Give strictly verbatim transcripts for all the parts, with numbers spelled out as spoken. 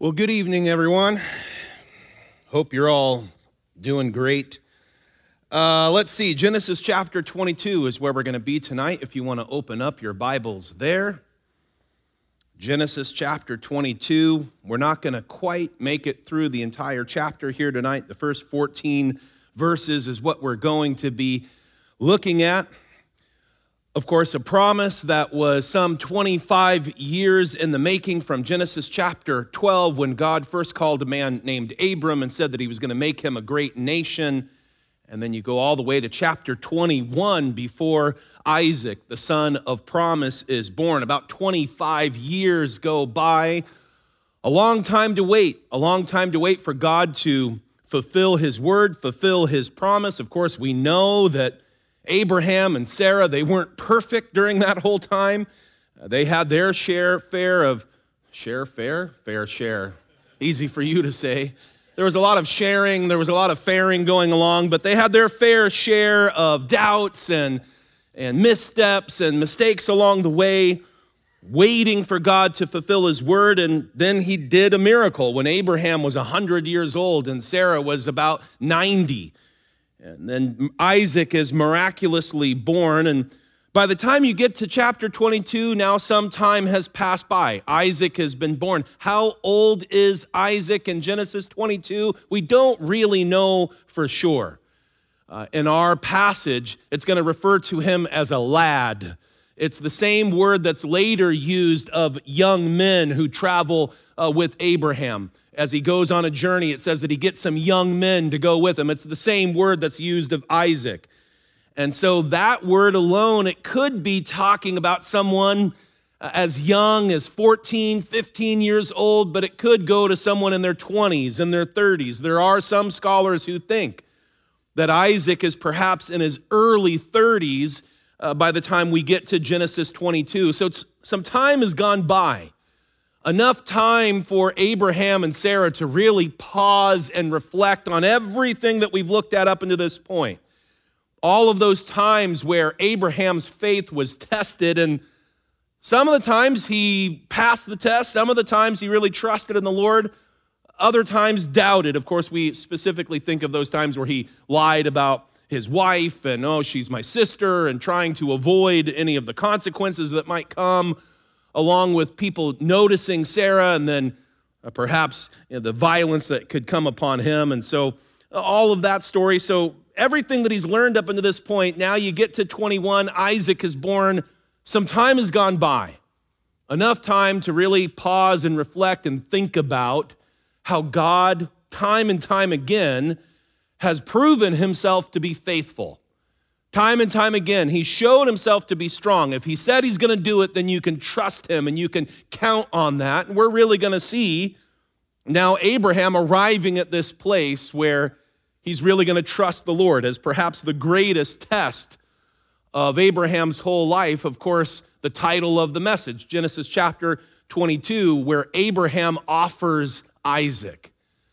Well, good evening, everyone. Hope you're all doing great. Uh, let's see, Genesis chapter twenty-two is where we're going to be tonight, if you want to open up your Bibles there. Genesis chapter twenty-two. We're not going to quite make it through the entire chapter here tonight. The first fourteen verses is what we're going to be looking at. Of course, a promise that was some twenty-five years in the making from Genesis chapter twelve, when God first called a man named Abram and said that he was going to make him a great nation. And then you go all the way to chapter twenty-one before Isaac, the son of promise, is born. About twenty-five years go by. A long time to wait, a long time to wait for God to fulfill his word, fulfill his promise. Of course, we know that Abraham and Sarah, they weren't perfect during that whole time. Uh, they had their share, fair of, share, fair? Fair share. Easy for you to say. There was a lot of sharing, there was a lot of faring going along, but they had their fair share of doubts and, and missteps and mistakes along the way, waiting for God to fulfill his word. And then he did a miracle when Abraham was one hundred years old and Sarah was about ninety. And then Isaac is miraculously born, and by the time you get to chapter twenty-two, now some time has passed by. Isaac has been born. How old is Isaac in Genesis twenty-two? We don't really know for sure. Uh, in our passage, it's going to refer to him as a lad. It's the same word that's later used of young men who travel uh, with Abraham. As he goes on a journey, it says that he gets some young men to go with him. It's the same word that's used of Isaac. And so that word alone, it could be talking about someone as young as fourteen, fifteen years old, but it could go to someone in their twenties and their thirties. There are some scholars who think that Isaac is perhaps in his early thirties uh, by the time we get to Genesis twenty-two. So it's, some time has gone by. Enough time for Abraham and Sarah to really pause and reflect on everything that we've looked at up until this point. All of those times where Abraham's faith was tested, and some of the times he passed the test, some of the times he really trusted in the Lord, other times doubted. Of course, we specifically think of those times where he lied about his wife and, oh, she's my sister, and trying to avoid any of the consequences that might come, along with people noticing Sarah, and then uh, perhaps you know, the violence that could come upon him. And so uh, all of that story. So everything that he's learned up until this point, now you get to twenty-one, Isaac is born. Some time has gone by. Enough time to really pause and reflect and think about how God, time and time again, has proven himself to be faithful. Time and time again, he showed himself to be strong. If he said he's going to do it, then you can trust him and you can count on that. And we're really going to see now Abraham arriving at this place where he's really going to trust the Lord as perhaps the greatest test of Abraham's whole life. Of course, the title of the message, Genesis chapter twenty-two, where Abraham offers Isaac.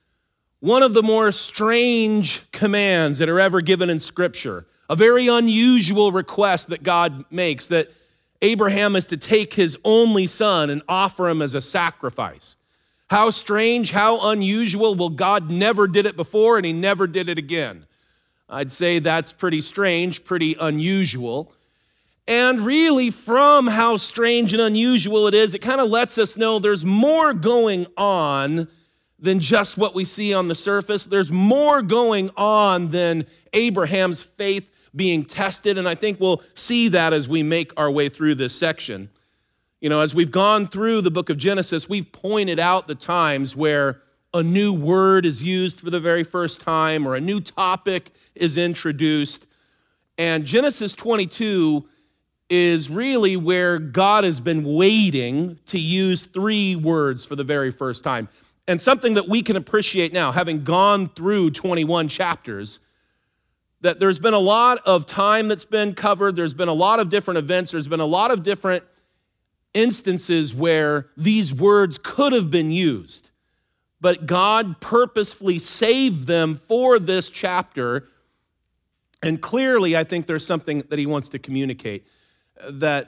One of the more strange commands that are ever given in Scripture. A very unusual request that God makes, that Abraham is to take his only son and offer him as a sacrifice. How strange, how unusual. Well, God never did it before, and he never did it again. I'd say that's pretty strange, pretty unusual. And really, from how strange and unusual it is, it kind of lets us know there's more going on than just what we see on the surface. There's more going on than Abraham's faith being tested, and I think we'll see that as we make our way through this section. You know, as we've gone through the book of Genesis, we've pointed out the times where a new word is used for the very first time or a new topic is introduced. And Genesis twenty-two is really where God has been waiting to use three words for the very first time. And something that we can appreciate now, having gone through twenty-one chapters, that there's been a lot of time that's been covered, there's been a lot of different events, there's been a lot of different instances where these words could have been used. But God purposefully saved them for this chapter, and clearly I think there's something that he wants to communicate, that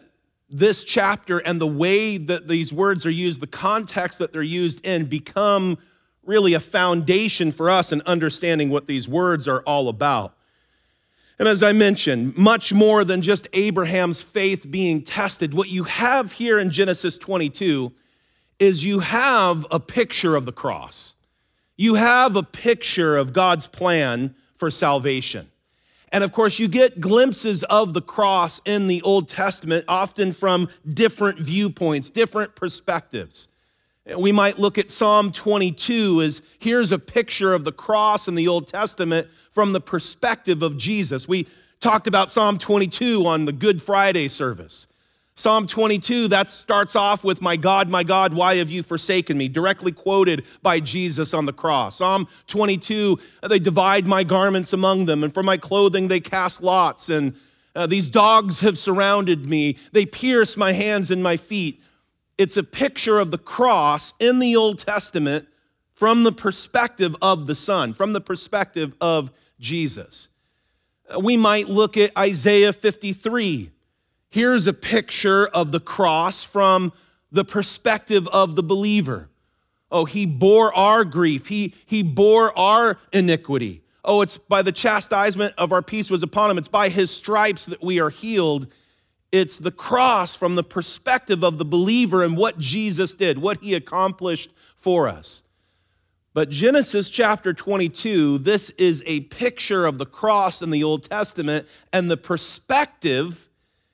this chapter and the way that these words are used, the context that they're used in, become really a foundation for us in understanding what these words are all about. And as I mentioned, much more than just Abraham's faith being tested, what you have here in Genesis twenty-two is you have a picture of the cross. You have a picture of God's plan for salvation. And of course, you get glimpses of the cross in the Old Testament, often from different viewpoints, different perspectives. We might look at Psalm twenty-two as here's a picture of the cross in the Old Testament from the perspective of Jesus. We talked about Psalm twenty-two on the Good Friday service. Psalm twenty-two, that starts off with, "My God, my God, why have you forsaken me?" Directly quoted by Jesus on the cross. Psalm twenty-two, "They divide my garments among them, and for my clothing they cast lots, and uh, these dogs have surrounded me. They pierce my hands and my feet." It's a picture of the cross in the Old Testament from the perspective of the Son, from the perspective of Jesus. We might look at Isaiah fifty-three. Here's a picture of the cross from the perspective of the believer. Oh, he bore our grief. He, he bore our iniquity. Oh, it's by the chastisement of our peace was upon him. It's by his stripes that we are healed. It's the cross from the perspective of the believer and what Jesus did, what he accomplished for us. But Genesis chapter twenty-two, this is a picture of the cross in the Old Testament, and the perspective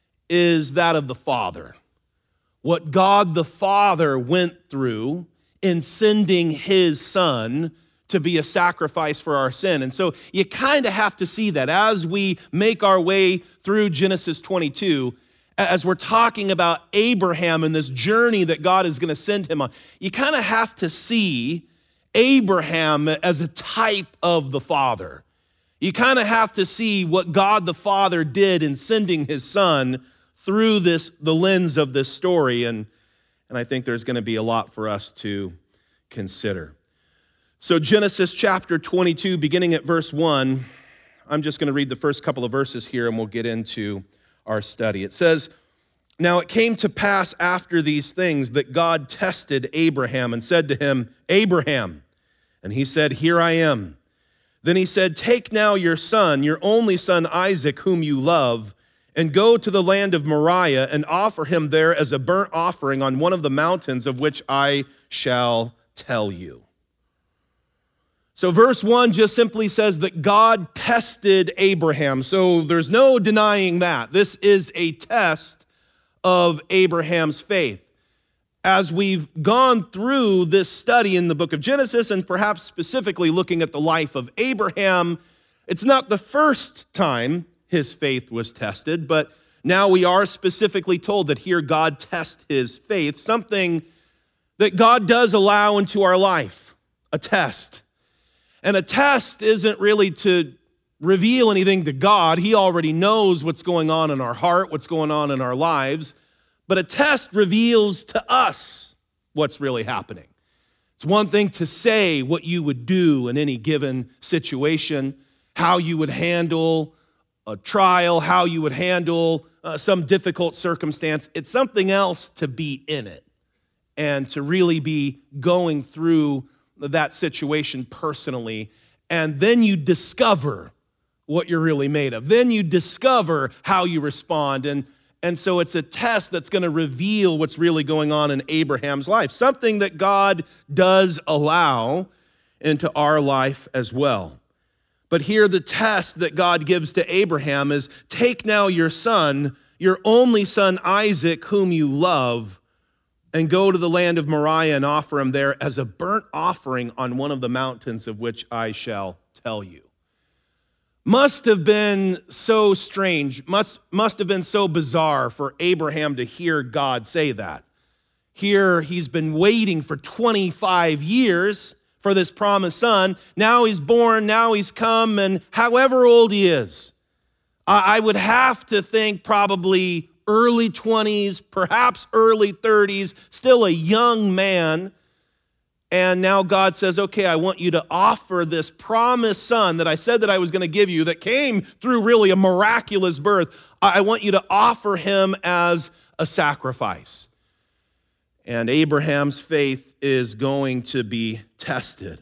is that of the Father. What God the Father went through in sending his Son to be a sacrifice for our sin. And so you kind of have to see that as we make our way through Genesis twenty-two, as we're talking about Abraham and this journey that God is going to send him on, you kind of have to see Abraham as a type of the Father. You kind of have to see what God the Father did in sending his Son through this, the lens of this story, and, and I think there's going to be a lot for us to consider. So Genesis chapter twenty-two, beginning at verse one, I'm just going to read the first couple of verses here, and we'll get into our study. It says, "Now it came to pass after these things that God tested Abraham and said to him, 'Abraham,' and he said, 'Here I am.' Then he said, 'Take now your son, your only son Isaac, whom you love, and go to the land of Moriah and offer him there as a burnt offering on one of the mountains of which I shall tell you.'" So verse one just simply says that God tested Abraham. So there's no denying that. This is a test of Abraham's faith. As we've gone through this study in the book of Genesis, and perhaps specifically looking at the life of Abraham, it's not the first time his faith was tested, but now we are specifically told that here God tests his faith, something that God does allow into our life, a test. And a test isn't really to reveal anything to God. He already knows what's going on in our heart, what's going on in our lives. But a test reveals to us what's really happening. It's one thing to say what you would do in any given situation, how you would handle a trial, how you would handle uh, some difficult circumstance. It's something else to be in it and to really be going through that situation personally. And then you discover what you're really made of. Then you discover how you respond. And, and so it's a test that's going to reveal what's really going on in Abraham's life, something that God does allow into our life as well. But here the test that God gives to Abraham is, "Take now your son, your only son Isaac, whom you love, and go to the land of Moriah and offer him there as a burnt offering on one of the mountains of which I shall tell you." Must have been so strange, must, must have been so bizarre for Abraham to hear God say that. Here he's been waiting for twenty-five years for this promised son. Now he's born, now he's come, and however old he is, I, I would have to think probably early twenties, perhaps early thirties, still a young man. And now God says, okay, I want you to offer this promised son that I said that I was going to give you, that came through really a miraculous birth. I want you to offer him as a sacrifice. And Abraham's faith is going to be tested.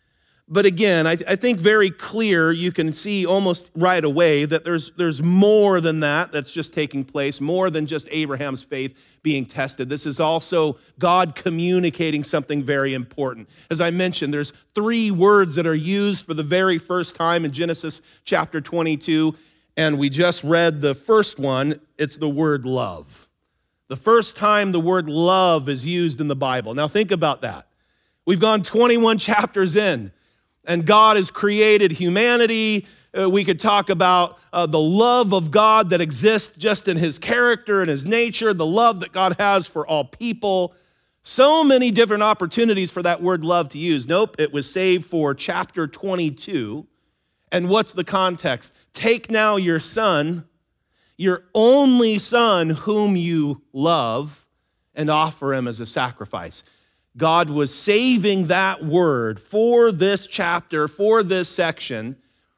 But again, I, I think very clear, you can see almost right away that there's, there's more than that that's just taking place, more than just Abraham's faith being tested. This is also God communicating something very important. As I mentioned, there's three words that are used for the very first time in Genesis chapter twenty-two, and we just read the first one. It's the word love. The first time the word love is used in the Bible. Now think about that. We've gone twenty-one chapters in, and God has created humanity. Uh, we could talk about uh, the love of God that exists just in his character and his nature, the love that God has for all people. So many different opportunities for that word love to use. Nope, it was saved for chapter twenty-two. And what's the context? Take now your son, your only son whom you love, and offer him as a sacrifice. God was saving that word for this chapter, for this section,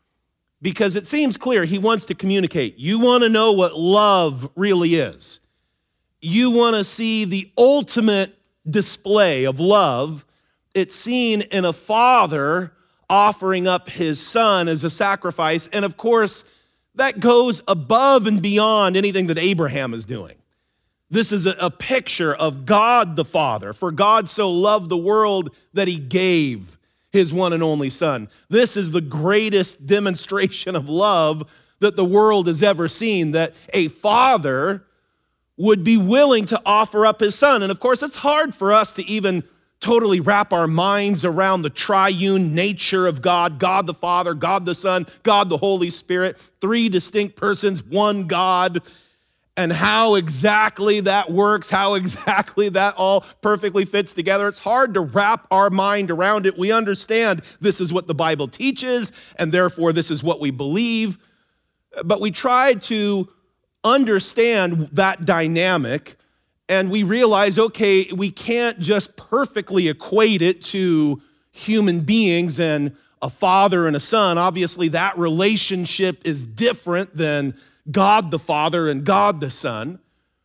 because it seems clear he wants to communicate. You want to know what love really is. You want to see the ultimate display of love. It's seen in a father offering up his son as a sacrifice. And of course, that goes above and beyond anything that Abraham is doing. This is a, a picture of God the Father. For God so loved the world that he gave his one and only son. This is the greatest demonstration of love that the world has ever seen, that a father would be willing to offer up his son. And of course, it's hard for us to even totally wrap our minds around the triune nature of God, God the Father, God the Son, God the Holy Spirit, three distinct persons, one God, and how exactly that works, how exactly that all perfectly fits together. It's hard to wrap our mind around it. We understand this is what the Bible teaches, and therefore this is what we believe, but we try to understand that dynamic. And we realize, okay, we can't just perfectly equate it to human beings and a father and a son. Obviously, that relationship is different than God the Father and God the Son.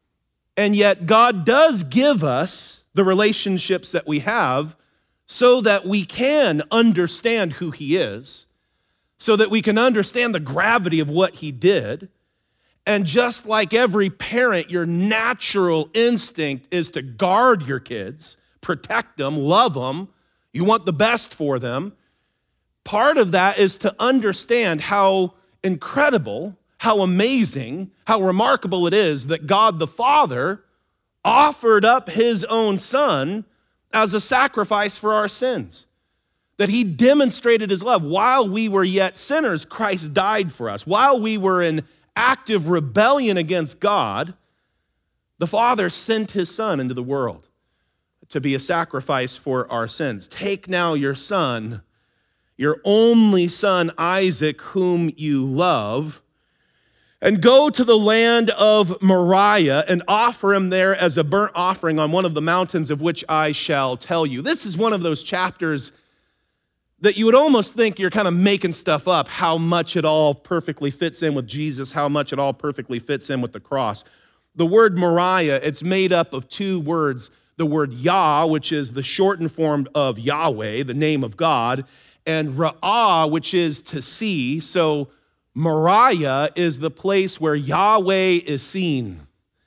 And yet, God does give us the relationships that we have so that we can understand who he is, so that we can understand the gravity of what he did. And just like every parent, your natural instinct is to guard your kids, protect them, love them. You want the best for them. Part of that is to understand how incredible, how amazing, how remarkable it is that God the Father offered up his own son as a sacrifice for our sins. That he demonstrated his love. While we were yet sinners, Christ died for us. While we were in active rebellion against God, the Father sent his Son into the world to be a sacrifice for our sins. Take now your son, your only son Isaac, whom you love, and go to the land of Moriah and offer him there as a burnt offering on one of the mountains of which I shall tell you. This is one of those chapters that you would almost think you're kind of making stuff up, how much it all perfectly fits in with Jesus, how much it all perfectly fits in with the cross. The word Moriah, it's made up of two words, the word Yah, which is the shortened form of Yahweh, the name of God, and Ra'ah, which is to see. So Moriah is the place where Yahweh is seen,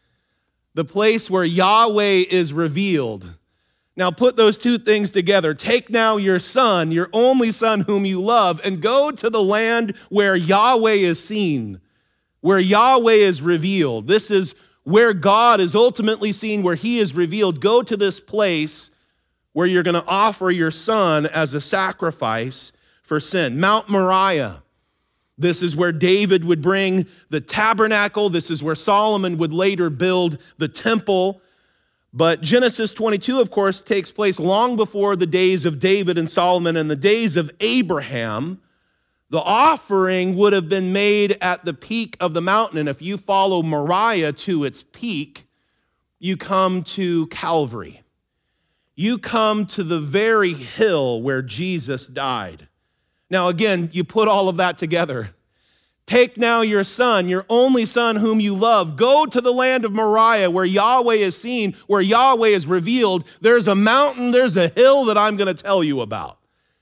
the place where Yahweh is revealed. Now put those two things together. Take now your son, your only son whom you love, and go to the land where Yahweh is seen, where Yahweh is revealed. This is where God is ultimately seen, where he is revealed. Go to this place where you're going to offer your son as a sacrifice for sin. Mount Moriah. This is where David would bring the tabernacle. This is where Solomon would later build the temple. But Genesis twenty-two, of course, takes place long before the days of David and Solomon and the days of Abraham. The offering would have been made at the peak of the mountain. And if you follow Moriah to its peak, you come to Calvary. You come to the very hill where Jesus died. Now, again, you put all of that together. Take now your son, your only son whom you love. Go to the land of Moriah where Yahweh is seen, where Yahweh is revealed. There's a mountain, there's a hill that I'm going to tell you about.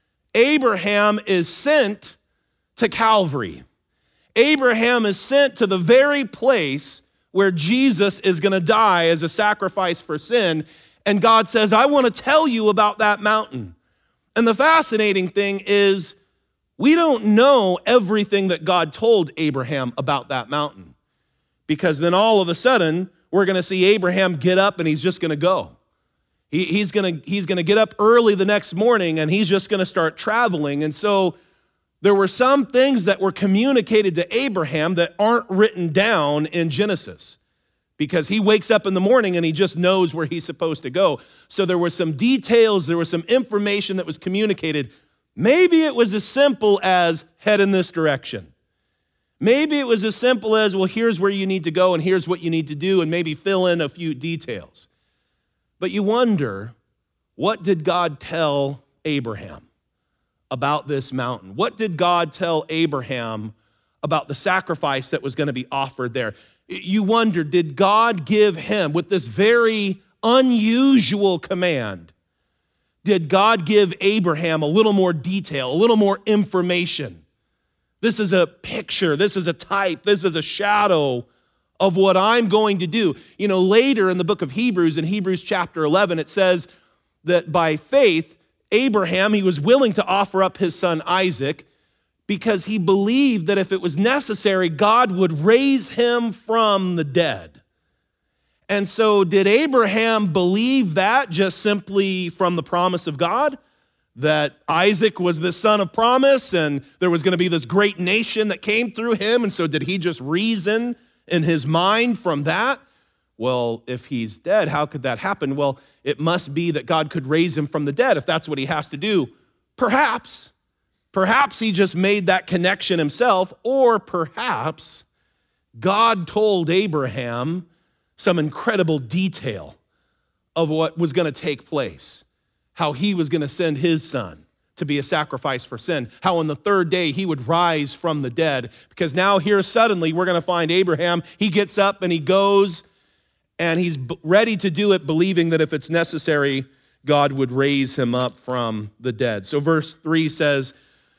Abraham is sent to Calvary. Abraham is sent to the very place where Jesus is going to die as a sacrifice for sin. And God says, I want to tell you about that mountain. And the fascinating thing is, we don't know everything that God told Abraham about that mountain. Because then all of a sudden, we're going to see Abraham get up and he's just going to go. He, he's going to, he's going to get up early the next morning and he's just going to start traveling. And so there were some things that were communicated to Abraham that aren't written down in Genesis. Because he wakes up in the morning and he just knows where he's supposed to go. So there were some details, there was some information that was communicated. Maybe it was as simple as head in this direction. Maybe it was as simple as, well, here's where you need to go and here's what you need to do, and maybe fill in a few details. But you wonder, what did God tell Abraham about this mountain? What did God tell Abraham about the sacrifice that was going to be offered there? You wonder, did God give him, with this very unusual command, did God give Abraham a little more detail, a little more information? This is a picture, this is a type, this is a shadow of what I'm going to do. You know, later in the book of Hebrews, in Hebrews chapter eleven, it says that by faith, Abraham, he was willing to offer up his son Isaac because he believed that if it was necessary, God would raise him from the dead. And so did Abraham believe that just simply from the promise of God? That Isaac was the son of promise and there was going to be this great nation that came through him, and so did he just reason in his mind from that? Well, if he's dead, how could that happen? Well, it must be that God could raise him from the dead if that's what he has to do. Perhaps. Perhaps he just made that connection himself, or perhaps God told Abraham some incredible detail of what was going to take place, how he was going to send his son to be a sacrifice for sin, how on the third day he would rise from the dead. Because now here suddenly we're going to find Abraham, he gets up and he goes and he's ready to do it, believing that if it's necessary, God would raise him up from the dead. So verse three says,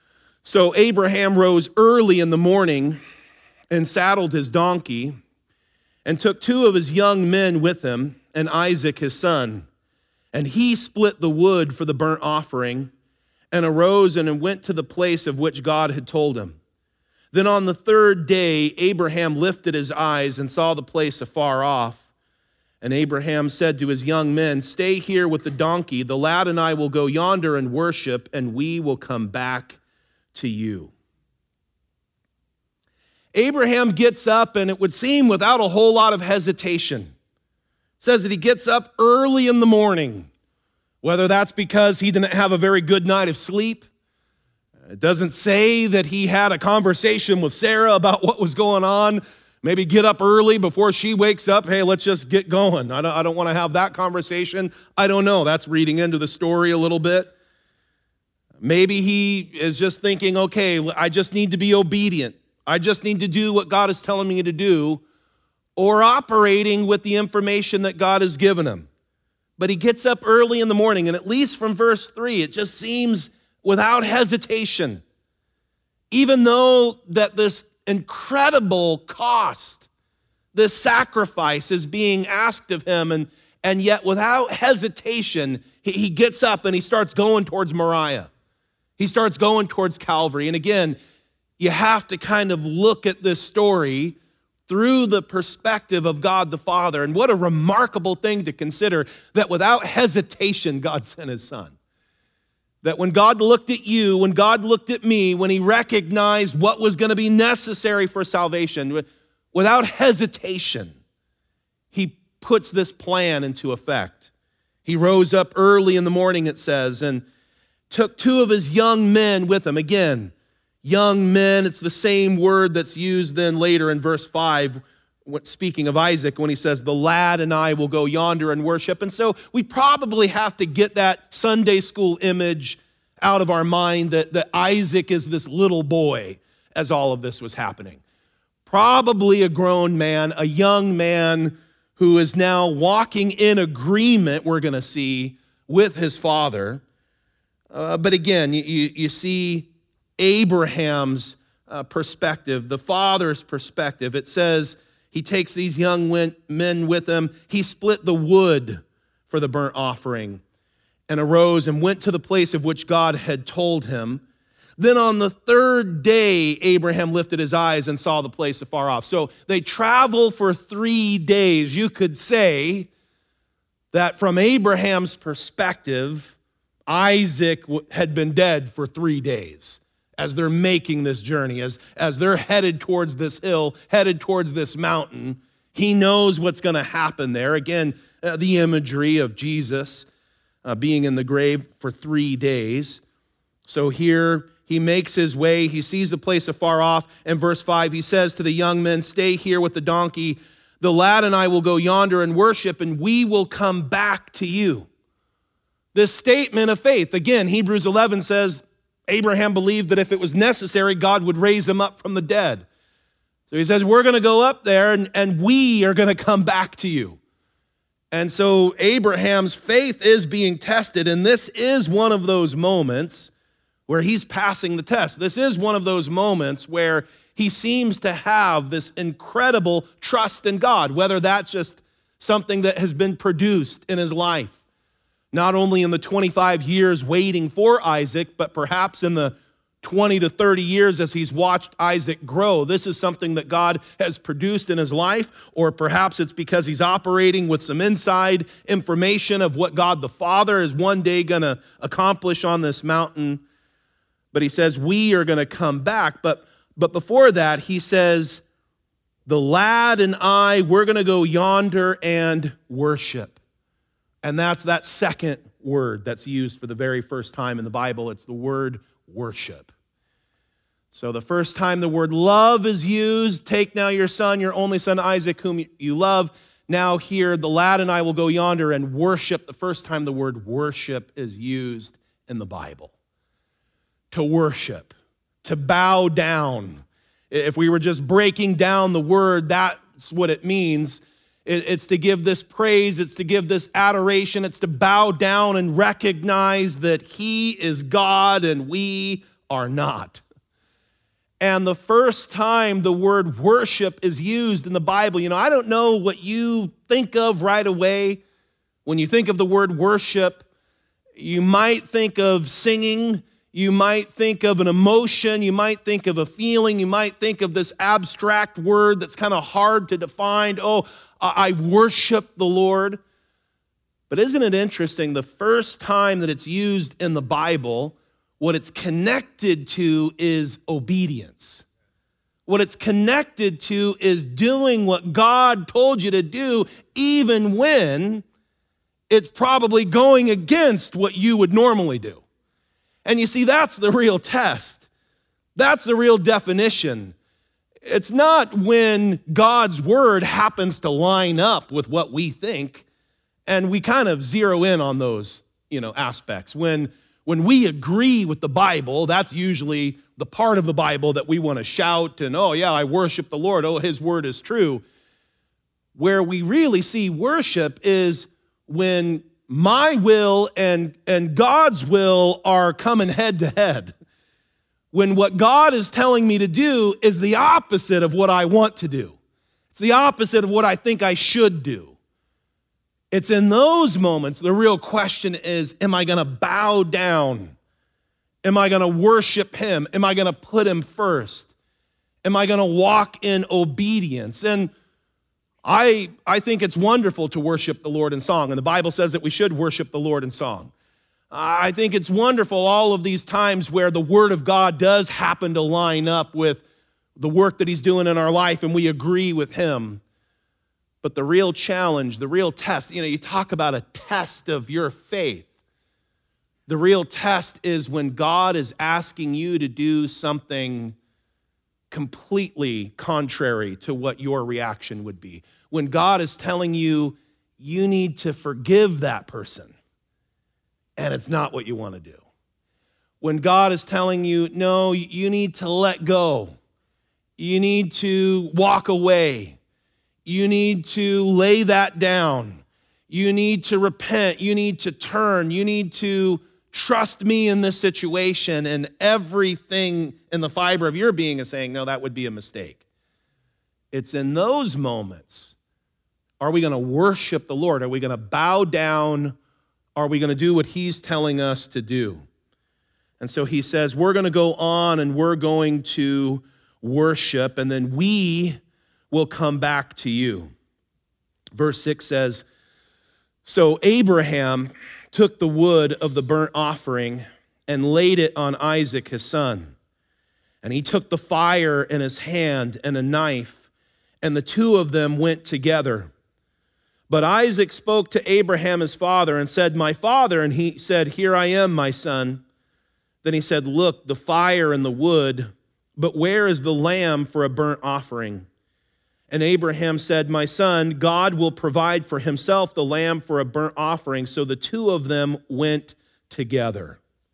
so Abraham rose early in the morning and saddled his donkey and took two of his young men with him and Isaac his son. And he split the wood for the burnt offering and arose and went to the place of which God had told him. Then on the third day, Abraham lifted his eyes and saw the place afar off. And Abraham said to his young men, stay here with the donkey. The lad and I will go yonder and worship, and we will come back to you. Abraham gets up, and it would seem without a whole lot of hesitation. It says that he gets up early in the morning, whether that's because he didn't have a very good night of sleep. It doesn't say that he had a conversation with Sarah about what was going on. Maybe get up early before she wakes up. Hey, let's just get going. I don't, I don't want to have that conversation. I don't know. That's reading into the story a little bit. Maybe he is just thinking, okay, I just need to be obedient. I just need to do what God is telling me to do, or operating with the information that God has given him. But he gets up early in the morning, and at least from verse three, it just seems without hesitation, even though that this incredible cost, this sacrifice is being asked of him, and, and yet without hesitation, he, he gets up and he starts going towards Moriah. He starts going towards Calvary. And again, you have to kind of look at this story through the perspective of God the Father. And what a remarkable thing to consider that without hesitation, God sent his son. That when God looked at you, when God looked at me, when he recognized what was going to be necessary for salvation, without hesitation, he puts this plan into effect. He rose up early in the morning, it says, and took two of his young men with him. Again, young men, it's the same word that's used then later in verse five, speaking of Isaac, when he says, the lad and I will go yonder and worship. And so we probably have to get that Sunday school image out of our mind that, that Isaac is this little boy as all of this was happening. Probably a grown man, a young man who is now walking in agreement, we're going to see, with his father. Uh, but again, you, you see Abraham's uh, perspective, the father's perspective. It says he takes these young men with him. He split the wood for the burnt offering and arose and went to the place of which God had told him. Then on the third day, Abraham lifted his eyes and saw the place afar off. So they travel for three days. You could say that from Abraham's perspective, Isaac had been dead for three days as they're making this journey, as, as they're headed towards this hill, headed towards this mountain. He knows what's going to happen there. Again, uh, the imagery of Jesus uh, being in the grave for three days. So here he makes his way. He sees the place afar off. In verse five, he says to the young men, "Stay here with the donkey. The lad and I will go yonder and worship, and we will come back to you." This statement of faith, again, Hebrews eleven says Abraham believed that if it was necessary, God would raise him up from the dead. So he says, we're going to go up there, and, and we are going to come back to you. And so Abraham's faith is being tested, and this is one of those moments where he's passing the test. This is one of those moments where he seems to have this incredible trust in God, whether that's just something that has been produced in his life, not only in the twenty-five years waiting for Isaac, but perhaps in the twenty to thirty years as he's watched Isaac grow. This is something that God has produced in his life, or perhaps it's because he's operating with some inside information of what God the Father is one day going to accomplish on this mountain. But he says, we are going to come back. But, but before that, he says, the lad and I, we're going to go yonder and worship. And that's that second word that's used for the very first time in the Bible. It's the word worship. So the first time the word love is used, take now your son, your only son Isaac, whom you love. Now here, the lad and I will go yonder and worship. The first time the word worship is used in the Bible. To worship, to bow down. If we were just breaking down the word, that's what it means. It's to give this praise, it's to give this adoration, it's to bow down and recognize that he is God and we are not. And the first time the word worship is used in the Bible, you know, I don't know what you think of right away when you think of the word worship. You might think of singing, you might think of an emotion, you might think of a feeling, you might think of this abstract word that's kind of hard to define. Oh, I worship the Lord. But isn't it interesting, the first time that it's used in the Bible, what it's connected to is obedience. What it's connected to is doing what God told you to do, even when it's probably going against what you would normally do. And you see, that's the real test. That's the real definition. It's not when God's word happens to line up with what we think, and we kind of zero in on those, you know, aspects. When, when we agree with the Bible, that's usually the part of the Bible that we want to shout and, oh yeah, I worship the Lord, oh, his word is true. Where we really see worship is when my will and, and God's will are coming head to head. When what God is telling me to do is the opposite of what I want to do. It's the opposite of what I think I should do. It's in those moments, the real question is, am I going to bow down? Am I going to worship him? Am I going to put him first? Am I going to walk in obedience? And I, I think it's wonderful to worship the Lord in song. And the Bible says that we should worship the Lord in song. I think it's wonderful all of these times where the Word of God does happen to line up with the work that he's doing in our life and we agree with him. But the real challenge, the real test, you know, you talk about a test of your faith. The real test is when God is asking you to do something completely contrary to what your reaction would be. When God is telling you, you need to forgive that person. And it's not what you want to do. When God is telling you, no, you need to let go You need to walk away. You need to lay that down. You need to repent. You need to turn. You need to trust me in this situation. And everything in the fiber of your being is saying, no, that would be a mistake. It's in those moments, are we going to worship the Lord? Are we going to bow down? Are we going to do what he's telling us to do? And so he says, we're going to go on and we're going to worship, and then we will come back to you. Verse six says, so Abraham took the wood of the burnt offering and laid it on Isaac his son. And he took the fire in his hand and a knife, and the two of them went together. But Isaac spoke to Abraham his father and said, my father. And he said, here I am, my son. Then he said, look, the fire and the wood, but where is the lamb for a burnt offering? And Abraham said, my son, God will provide for himself the lamb for a burnt offering. So the two of them went together.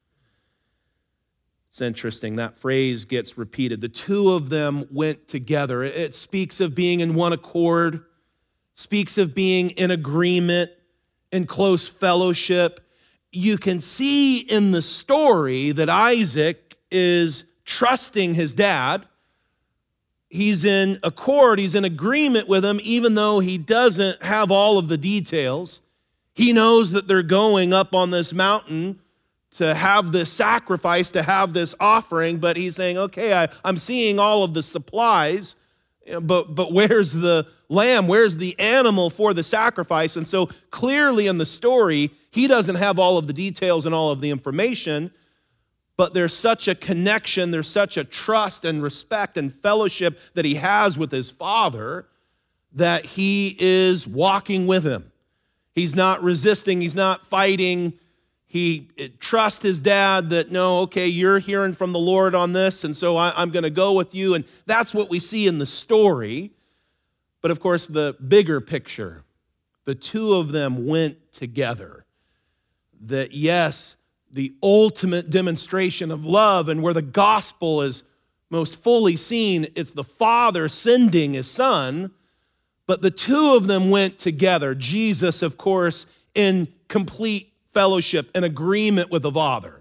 It's interesting, that phrase gets repeated. The two of them went together. It speaks of being in one accord, speaks of being in agreement, in close fellowship. You can see in the story that Isaac is trusting his dad. He's in accord, he's in agreement with him, even though he doesn't have all of the details. He knows that they're going up on this mountain to have this sacrifice, to have this offering, but he's saying, okay, I, I'm seeing all of the supplies, but, but where's the lamb? Where's the animal for the sacrifice? And so clearly in the story, he doesn't have all of the details and all of the information, but there's such a connection, there's such a trust and respect and fellowship that he has with his father that he is walking with him. He's not resisting, he's not fighting. He trusts his dad that, no, okay, you're hearing from the Lord on this, and so I, I'm going to go with you. And that's what we see in the story. But of course, the bigger picture, the two of them went together. That yes, the ultimate demonstration of love and where the gospel is most fully seen, it's the Father sending his Son, but the two of them went together. Jesus, of course, in complete fellowship and agreement with the Father.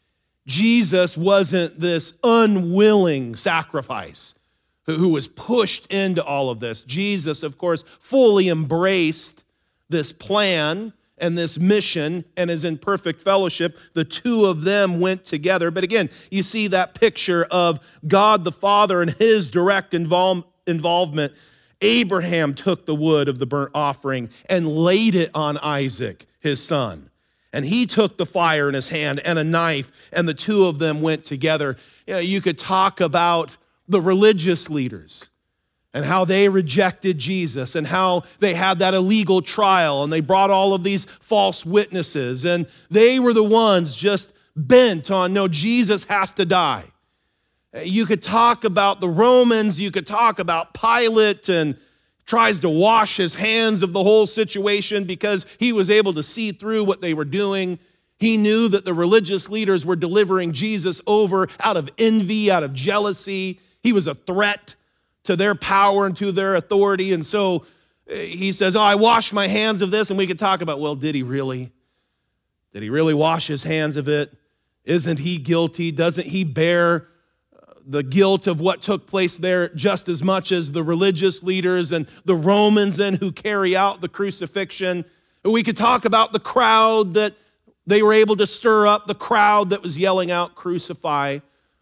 Jesus wasn't this unwilling sacrifice who was pushed into all of this. Jesus, of course, fully embraced this plan and this mission and is in perfect fellowship. The two of them went together. But again, you see that picture of God the Father and his direct invol- involvement. Abraham took the wood of the burnt offering and laid it on Isaac, his son. And he took the fire in his hand and a knife, and the two of them went together. You know, you could talk about the religious leaders and how they rejected Jesus and how they had that illegal trial and they brought all of these false witnesses and they were the ones just bent on, no, Jesus has to die. You could talk about the Romans, you could talk about Pilate and tries to wash his hands of the whole situation because he was able to see through what they were doing. He knew that the religious leaders were delivering Jesus over out of envy, out of jealousy. He was a threat to their power and to their authority. And so he says, oh, I wash my hands of this. And we could talk about, well, did he really? Did he really wash his hands of it? Isn't he guilty? Doesn't he bear the guilt of what took place there just as much as the religious leaders and the Romans then who carry out the crucifixion? We could talk about the crowd that they were able to stir up, the crowd that was yelling out, crucify.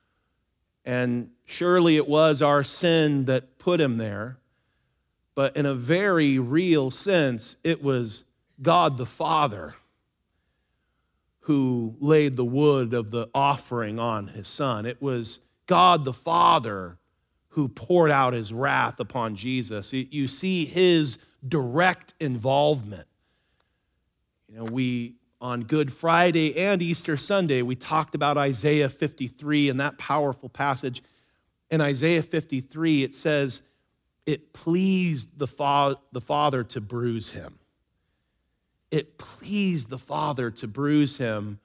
And surely it was our sin that put him there. But in a very real sense, it was God the Father who laid the wood of the offering on his Son. It was God the Father who poured out his wrath upon Jesus. You see his direct involvement. You know, we, on Good Friday and Easter Sunday, we talked about Isaiah fifty-three and that powerful passage. In Isaiah fifty-three, it says, it pleased the, fa- the Father to bruise him. It pleased the Father to bruise him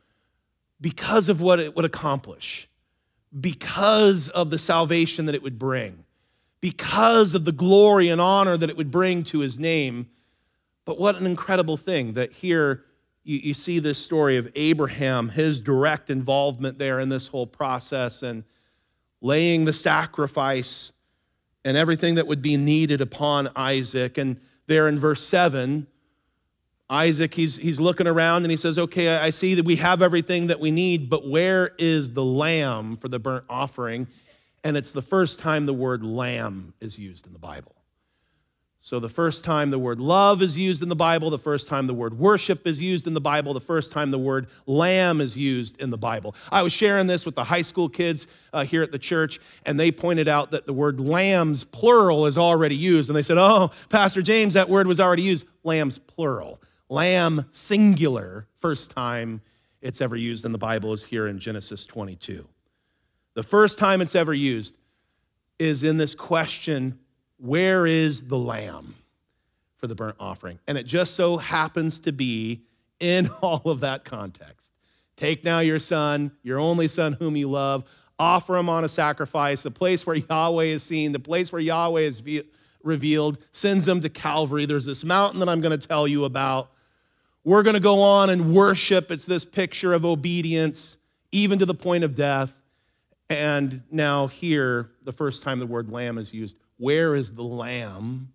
because of what it would accomplish, because of the salvation that it would bring. because of the glory and honor that it would bring to his name. But what an incredible thing that here you, you see this story of Abraham, his direct involvement there in this whole process and laying the sacrifice and everything that would be needed upon Isaac. And there in verse seven, Isaac, he's, he's looking around and he says, okay, I see that we have everything that we need, but where is the lamb for the burnt offering? And it's the first time the word lamb is used in the Bible. So the first time the word love is used in the Bible, the first time the word worship is used in the Bible, the first time the word lamb is used in the Bible. I was sharing this with the high school kids uh, here at the church, and they pointed out that the word lambs, plural, is already used. And they said, oh, Pastor James, that word was already used. Lambs, plural. Lamb, singular, first time it's ever used in the Bible is here in Genesis twenty-two. The first time it's ever used is in this question, where is the lamb for the burnt offering? And it just so happens to be in all of that context. Take now your son, your only son whom you love, offer him on a sacrifice, the place where Yahweh is seen, the place where Yahweh is revealed, sends him to Calvary. There's this mountain that I'm going to tell you about. We're going to go on and worship. It's this picture of obedience, even to the point of death. And now here, the first time the word lamb is used, where is the lamb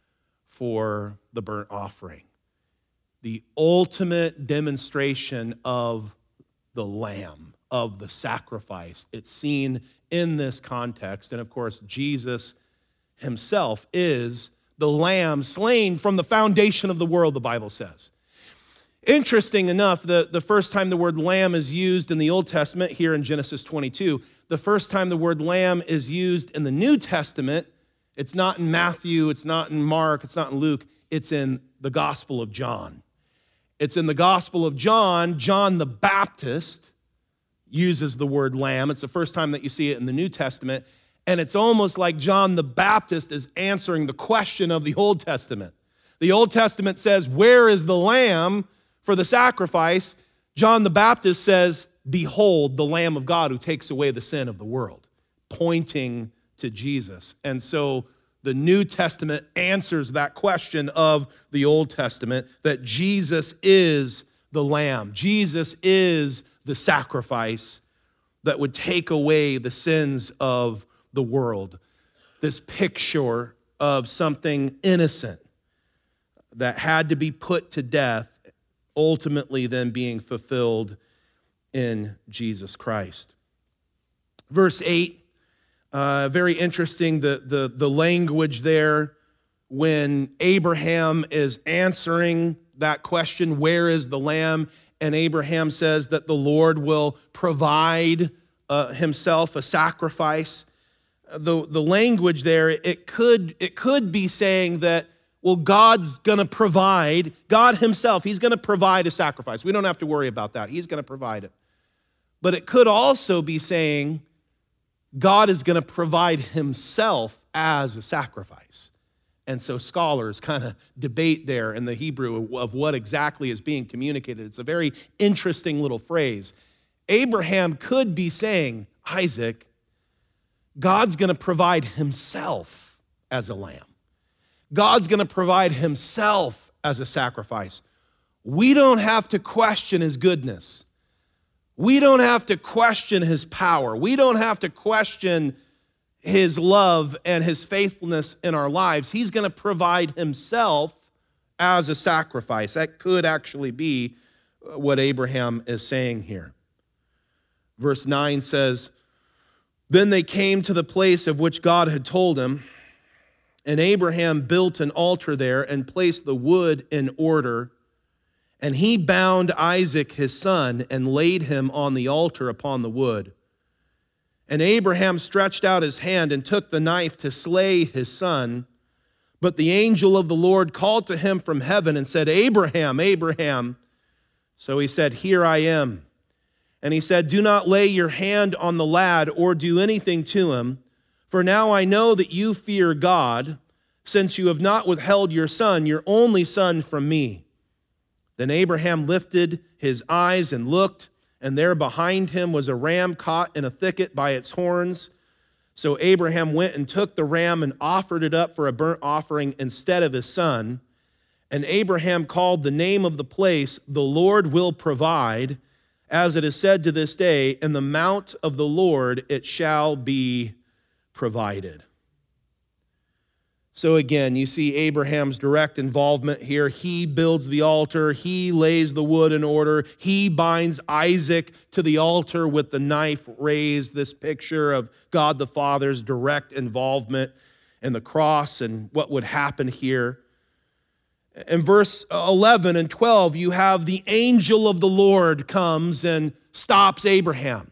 for the burnt offering? The ultimate demonstration of the lamb, of the sacrifice. It's seen in this context. And of course, Jesus himself is the lamb slain from the foundation of the world, the Bible says. Interesting enough, the, the first time the word lamb is used in the Old Testament, here in Genesis twenty-two, the first time the word lamb is used in the New Testament, it's not in Matthew, it's not in Mark, it's not in Luke, it's in the Gospel of John. It's in the Gospel of John. John the Baptist uses the word lamb. It's the first time that you see it in the New Testament, and it's almost like John the Baptist is answering the question of the Old Testament. The Old Testament says, where is the lamb for the sacrifice? John the Baptist says, behold, the Lamb of God who takes away the sin of the world, pointing to Jesus. And so the New Testament answers that question of the Old Testament, that Jesus is the Lamb. Jesus is the sacrifice that would take away the sins of the world. This picture of something innocent that had to be put to death, ultimately then being fulfilled in Jesus Christ. Verse eight, uh, very interesting, the, the, the language there when Abraham is answering that question, where is the lamb? And Abraham says that the Lord will provide uh, himself a sacrifice. The, the language there, it could, it could be saying that, well, God's going to provide, God himself, he's going to provide a sacrifice. We don't have to worry about that. He's going to provide it. But it could also be saying God is going to provide himself as a sacrifice. And so scholars kind of debate there in the Hebrew of what exactly is being communicated. It's a very interesting little phrase. Abraham could be saying, Isaac, God's going to provide himself as a lamb. God's going to provide himself as a sacrifice. We don't have to question his goodness. We don't have to question his power. We don't have to question his love and his faithfulness in our lives. He's going to provide himself as a sacrifice. That could actually be what Abraham is saying here. Verse nine says, then they came to the place of which God had told him, and Abraham built an altar there and placed the wood in order. And he bound Isaac his son and laid him on the altar upon the wood. And Abraham stretched out his hand and took the knife to slay his son. But the angel of the Lord called to him from heaven and said, Abraham, Abraham. So he said, here I am. And he said, do not lay your hand on the lad or do anything to him. For now I know that you fear God, since you have not withheld your son, your only son, from me. Then Abraham lifted his eyes and looked, and there behind him was a ram caught in a thicket by its horns. So Abraham went and took the ram and offered it up for a burnt offering instead of his son. And Abraham called the name of the place, "The Lord will provide," as it is said to this day, "In the mount of the Lord it shall be provided." So again, you see Abraham's direct involvement here. He builds the altar. He lays the wood in order. He binds Isaac to the altar with the knife raised. This picture of God the Father's direct involvement in the cross and what would happen here. In verse eleven and twelve, you have the angel of the Lord comes and stops Abraham.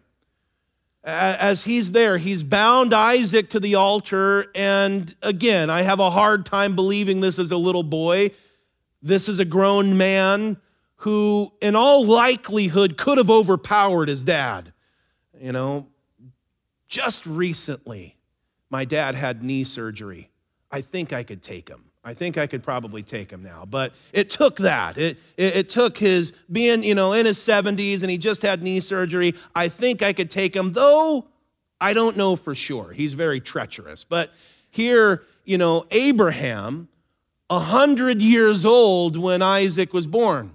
As he's there, he's bound Isaac to the altar, and again, I have a hard time believing this is a little boy. This is a grown man who, in all likelihood, could have overpowered his dad. You know, just recently, my dad had knee surgery. I think I could take him. I think I could probably take him now, but it took that. It, it, it took his being, you know, in his seventies and he just had knee surgery. I think I could take him, though I don't know for sure. He's very treacherous. But here, you know, Abraham, a hundred years old when Isaac was born.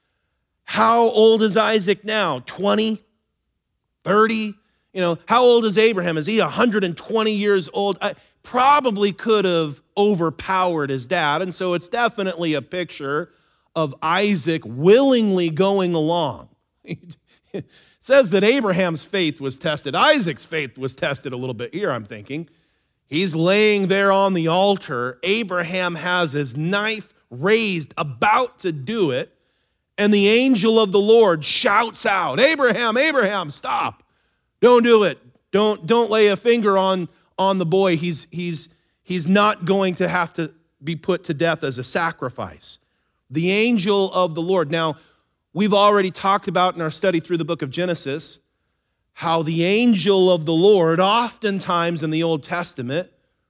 How old is Isaac now? twenty? thirty? You know, how old is Abraham? Is he one hundred twenty years old? I probably could have overpowered his dad. And so it's definitely a picture of Isaac willingly going along. It says that Abraham's faith was tested. Isaac's faith was tested a little bit here, I'm thinking. He's laying there on the altar. Abraham has his knife raised, about to do it. And the angel of the Lord shouts out, "Abraham, Abraham, stop. Don't do it. Don't, don't lay a finger on, on the boy. He's, he's, he's not going to have to be put to death as a sacrifice." The angel of the Lord. Now, we've already talked about in our study through the book of Genesis how the angel of the Lord, oftentimes in the Old Testament,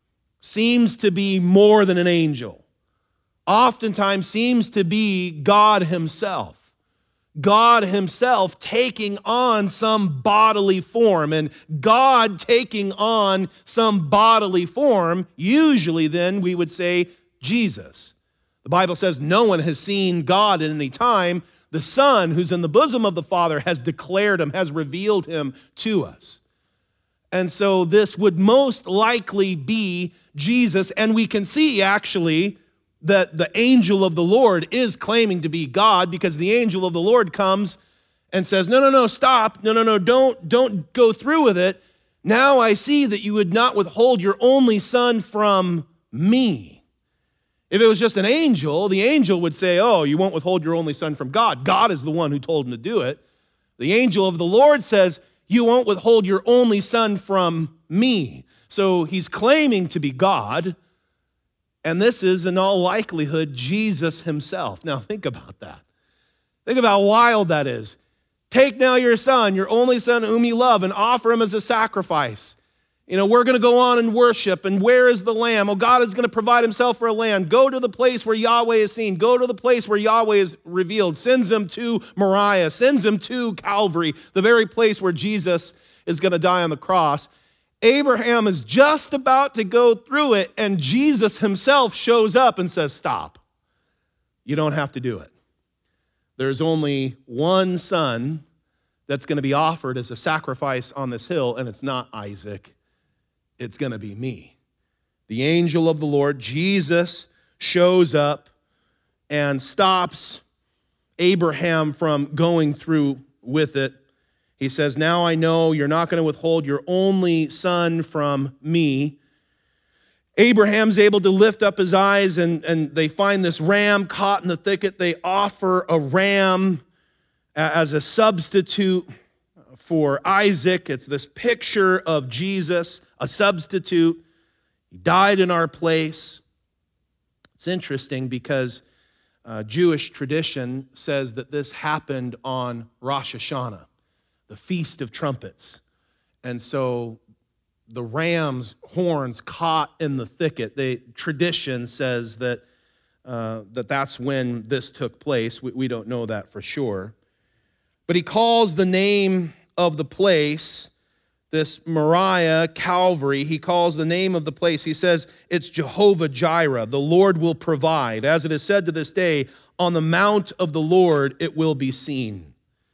seems to be more than an angel. Oftentimes seems to be God himself. God himself taking on some bodily form. And God taking on some bodily form, usually then we would say Jesus. The Bible says no one has seen God at any time. The Son, who's in the bosom of the Father, has declared him, has revealed him to us. And so this would most likely be Jesus. And we can see actually that the angel of the Lord is claiming to be God, because the angel of the Lord comes and says, no, no, no, stop. No, no, no, don't, don't go through with it. Now I see that you would not withhold your only son from me. If it was just an angel, the angel would say, oh, you won't withhold your only son from God. God is the one who told him to do it. The angel of the Lord says, you won't withhold your only son from me. So he's claiming to be God. And this is, in all likelihood, Jesus himself. Now, think about that. Think of how wild that is. Take now your son, your only son whom you love, and offer him as a sacrifice. You know, we're going to go on and worship, and where is the lamb? Oh, God is going to provide himself for a lamb. Go to the place where Yahweh is seen. Go to the place where Yahweh is revealed. Sends him to Moriah. Sends him to Calvary, the very place where Jesus is going to die on the cross. Abraham is just about to go through it, and Jesus himself shows up and says, stop. You don't have to do it. There's only one son that's going to be offered as a sacrifice on this hill, and it's not Isaac. It's going to be me. The angel of the Lord, Jesus, shows up and stops Abraham from going through with it. He says, now I know you're not going to withhold your only son from me. Abraham's able to lift up his eyes, and, and they find this ram caught in the thicket. They offer a ram as a substitute for Isaac. It's this picture of Jesus, a substitute. He died in our place. It's interesting because uh, Jewish tradition says that this happened on Rosh Hashanah, the Feast of Trumpets. And so the ram's horns caught in the thicket, the tradition says that, uh, that that's when this took place. We, we don't know that for sure. But he calls the name of the place, this Moriah, Calvary, he calls the name of the place, he says, it's Jehovah Jireh, the Lord will provide. As it is said to this day, on the mount of the Lord it will be seen.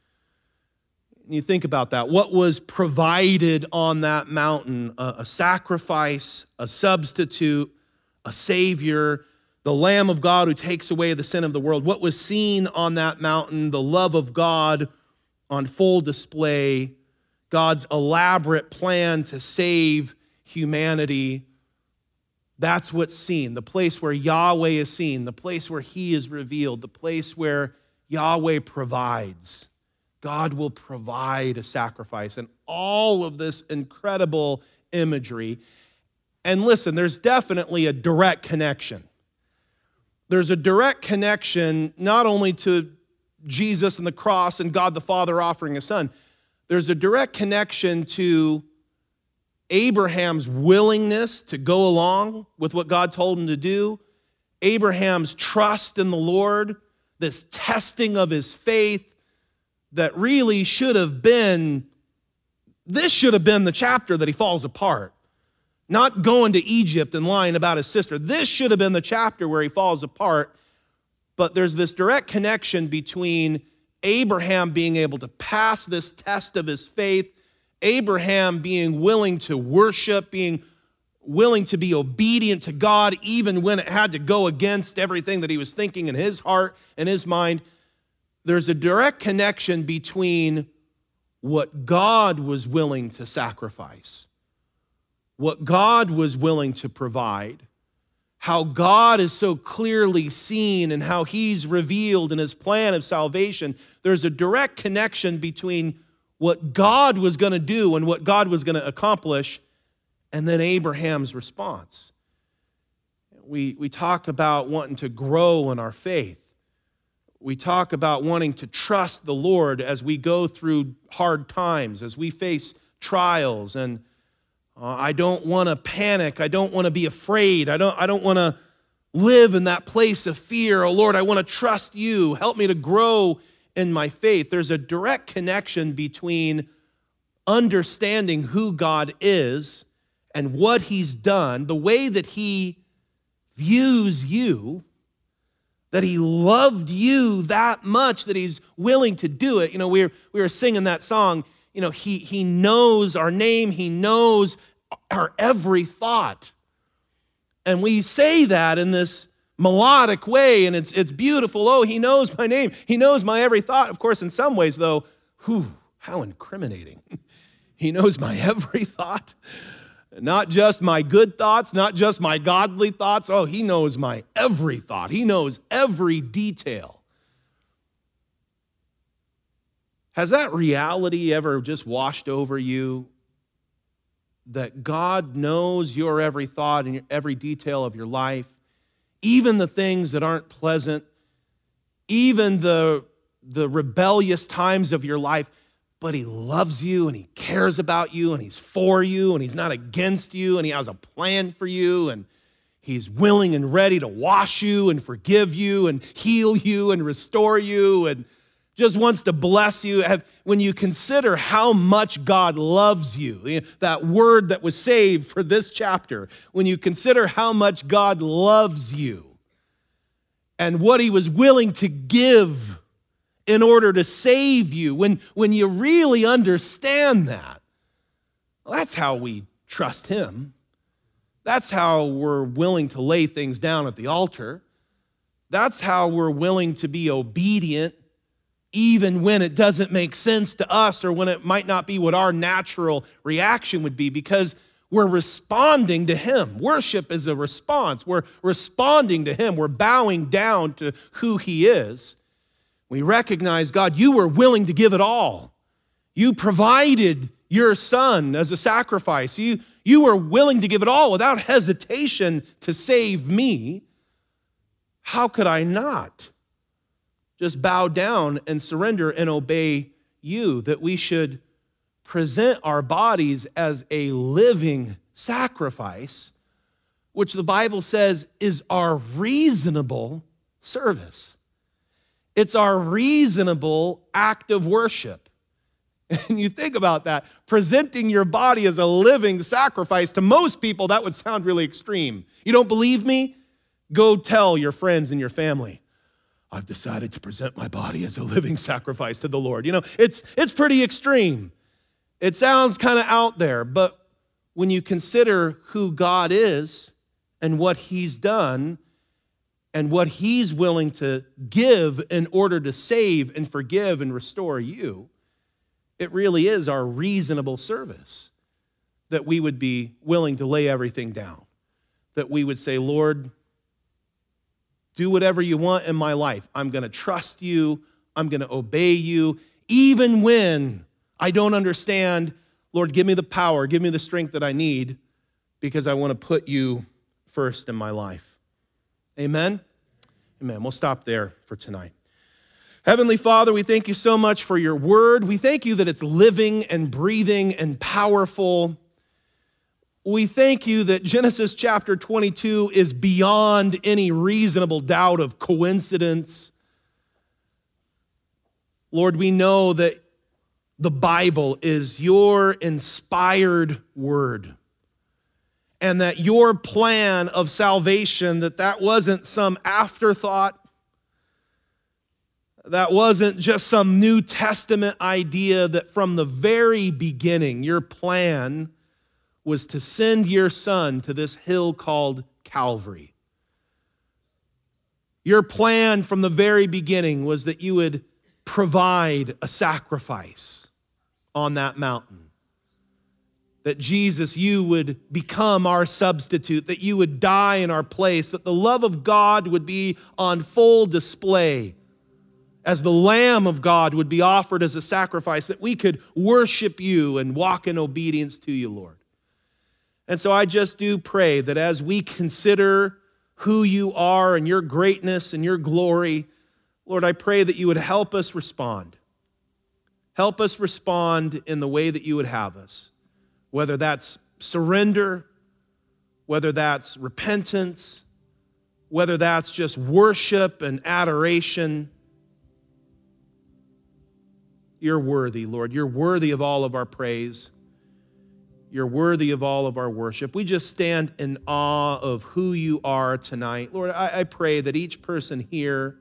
You think about that. What was provided on that mountain? A, a sacrifice, a substitute, a Savior, the Lamb of God who takes away the sin of the world. What was seen on that mountain? The love of God on full display, God's elaborate plan to save humanity. That's what's seen, the place where Yahweh is seen, the place where He is revealed, the place where Yahweh provides. God will provide a sacrifice, and all of this incredible imagery. And listen, there's definitely a direct connection. There's a direct connection not only to Jesus and the cross and God the Father offering a son, there's a direct connection to Abraham's willingness to go along with what God told him to do, Abraham's trust in the Lord, this testing of his faith that really should have been, this should have been the chapter that he falls apart. Not going to Egypt and lying about his sister. This should have been the chapter where he falls apart. But there's this direct connection between Abraham being able to pass this test of his faith, Abraham being willing to worship, being willing to be obedient to God, even when it had to go against everything that he was thinking in his heart and his mind. There's a direct connection between what God was willing to sacrifice, what God was willing to provide, how God is so clearly seen and how He's revealed in His plan of salvation. There's a direct connection between what God was going to do and what God was going to accomplish, and then Abraham's response. We, we talk about wanting to grow in our faith. We talk about wanting to trust the Lord as we go through hard times, as we face trials. And uh, I don't want to panic. I don't want to be afraid. I don't, I don't want to live in that place of fear. Oh, Lord, I want to trust You. Help me to grow in my faith. There's a direct connection between understanding who God is and what He's done, the way that He views you, that He loved you that much that He's willing to do it. You know, we were, we were singing that song, you know, he, he knows our name, He knows our every thought. And we say that in this melodic way, and it's, it's beautiful. Oh, He knows my name, He knows my every thought. Of course, in some ways, though, whew, how incriminating. He knows my every thought. Not just my good thoughts, not just my godly thoughts. Oh, He knows my every thought. He knows every detail. Has that reality ever just washed over you? That God knows your every thought and every detail of your life, even the things that aren't pleasant, even the, the rebellious times of your life, but He loves you and He cares about you and He's for you and He's not against you and He has a plan for you and He's willing and ready to wash you and forgive you and heal you and restore you and just wants to bless you. When you consider how much God loves you, that word that was saved for this chapter, when you consider how much God loves you and what He was willing to give in order to save you, when, when you really understand that, well, that's how we trust Him. That's how we're willing to lay things down at the altar. That's how we're willing to be obedient, even when it doesn't make sense to us or when it might not be what our natural reaction would be, because we're responding to Him. Worship is a response. We're responding to Him. We're bowing down to who He is. We recognize, God, You were willing to give it all. You provided Your Son as a sacrifice. You, you were willing to give it all without hesitation to save me. How could I not just bow down and surrender and obey You? That we should present our bodies as a living sacrifice, which the Bible says is our reasonable service. It's our reasonable act of worship. And you think about that, presenting your body as a living sacrifice, to most people, that would sound really extreme. You don't believe me? Go tell your friends and your family, I've decided to present my body as a living sacrifice to the Lord. You know, it's, it's pretty extreme. It sounds kind of out there, but when you consider who God is and what he's done and what he's willing to give in order to save and forgive and restore you, it really is our reasonable service that we would be willing to lay everything down, that we would say, Lord, do whatever you want in my life. I'm going to trust you. I'm going to obey you. Even when I don't understand, Lord, give me the power, give me the strength that I need, because I want to put you first in my life. Amen? Amen. We'll stop there for tonight. Heavenly Father, we thank you so much for your word. We thank you that it's living and breathing and powerful. We thank you that Genesis chapter twenty-two is beyond any reasonable doubt of coincidence. Lord, we know that the Bible is your inspired word, and that your plan of salvation, that that wasn't some afterthought, that wasn't just some New Testament idea, that from the very beginning, your plan was to send your son to this hill called Calvary. Your plan from the very beginning was that you would provide a sacrifice on that mountain. That Jesus, you would become our substitute, that you would die in our place, that the love of God would be on full display, as the Lamb of God would be offered as a sacrifice, that we could worship you and walk in obedience to you, Lord. And so I just do pray that as we consider who you are and your greatness and your glory, Lord, I pray that you would help us respond. Help us respond in the way that you would have us, whether that's surrender, whether that's repentance, whether that's just worship and adoration. You're worthy, Lord. You're worthy of all of our praise. You're worthy of all of our worship. We just stand in awe of who you are tonight. Lord, I, I pray that each person here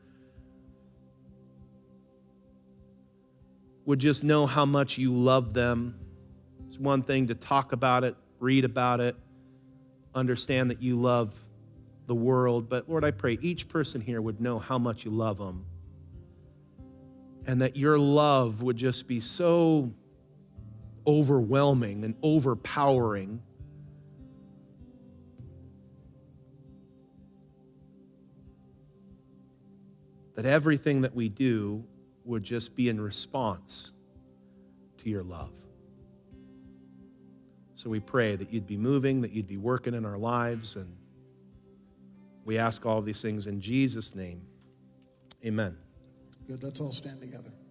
would just know how much you love them. It's one thing to talk about it, read about it, understand that you love the world. But Lord, I pray each person here would know how much you love them, and that your love would just be so overwhelming and overpowering that everything that we do would just be in response to your love. So we pray that you'd be moving, that you'd be working in our lives, and we ask all of these things in Jesus' name. Amen. Good, let's all stand together.